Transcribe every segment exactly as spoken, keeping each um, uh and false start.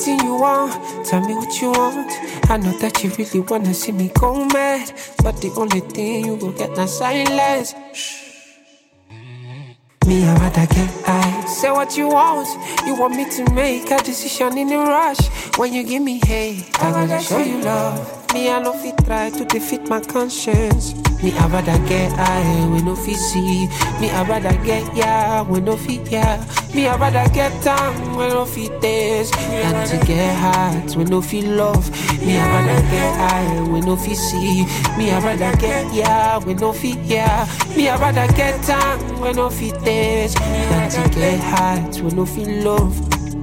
anything you want. Tell me what you want. I know that you really wanna see me go mad, but the only thing you will get now silence. Shh. Me, I rather get high. Say what you want. You want me to make a decision in a rush. When you give me hate, I gotta show you love. Me, I no fit try to defeat my conscience. Me, I rather get high when no fit see. Me, I rather get yeah when no fit yeah. Me, I rather get down when no fit taste. Than to get hot when no fit love. Me, I rather get high when no fit see. Me, I rather get yeah when no fit yeah. Me, I rather get down when no fit taste. Than to get hot when no fit love.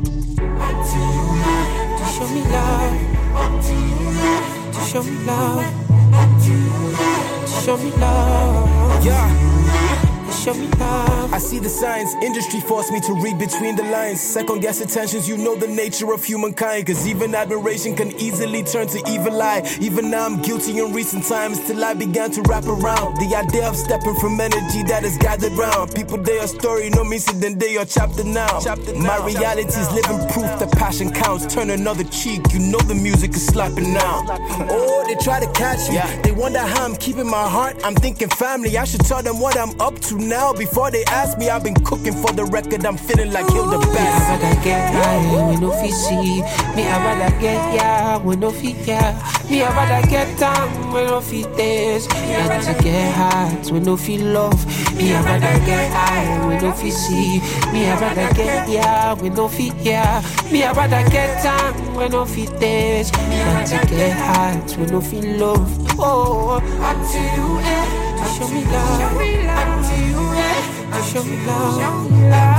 To show me love. To show me love. To show me love. Yeah. Show me love. I see the signs, industry forced me to read between the lines. Second guess attentions, you know the nature of humankind. Cause even admiration can easily turn to evil eye. Even now I'm guilty in recent times, till I began to wrap around the idea of stepping from energy that is gathered round. People, they are story, no me then they are chapter now. Chapter now. My reality is living proof that passion counts. Turn another cheek, you know the music is slapping now. Oh, they try to catch me, yeah. They wonder how I'm keeping my heart. I'm thinking family, I should tell them what I'm up to now. Before they ask me, I've been cooking for the record. I'm feeling like Hilda Bass. Me, I rather get high when no fit see. Me, I rather get yeah when no fit yeah. Me, I rather get down when no fit taste. Than to get hot when no fit love. Me, I rather get high when no fit see. Me, I rather get yeah when no fit yeah. Me, I rather get down when no fit taste. Than to get hot when no fit love. Oh, until you end, show me love. Until you end, show me love.